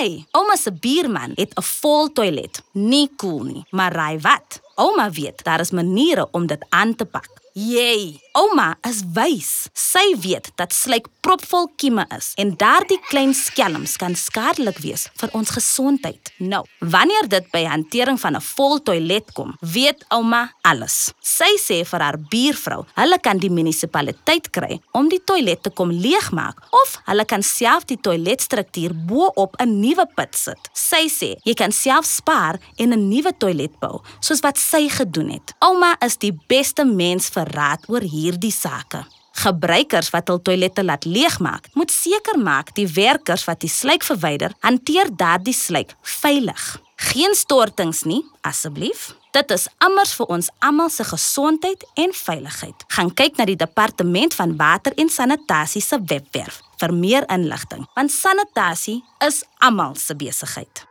Hey, ouma se buurman het 'n vol toilet. Nie cool nie, maar raai wat? Ouma weet, daar is maniere om dit aan te pak. Jee, ouma is wys. Sy weet dat slyk propvol kieme is en daardie klein skelms kan skadelik wees vir ons gesondheid. Nou, wanneer dit by hantering van 'n vol toilet kom, weet ouma alles. Sy sê vir haar buurvrou, hulle kan die munisipaliteit kry om die toilet te kom leegmaak of hulle kan self die toiletstruktuur bo-op 'n nuwe put sit. Sy sê, jy kan self spaar en 'n nuwe toilet bou, soos wat sy gedoen het. Ouma is die beste mens vir raad oor hierdie sake. Gebruikers wat hul toilette laat leegmaak, moet seker maak die werkers wat die slyk verwyder, hanteer daardie slyk veilig. Geen stortings nie, asseblief. Dit is immers vir ons almal se gesondheid en veiligheid. Gaan kyk na die Departement van Water en Sanitasie se webwerf vir meer inligting, want sanitasie is almal se besigheid.